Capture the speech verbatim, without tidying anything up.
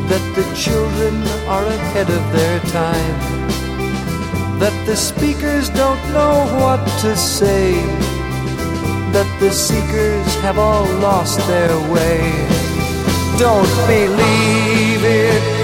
that the children are ahead of their time, that the speakers don't know what to say, that the seekers have all lost their way. Don't believe it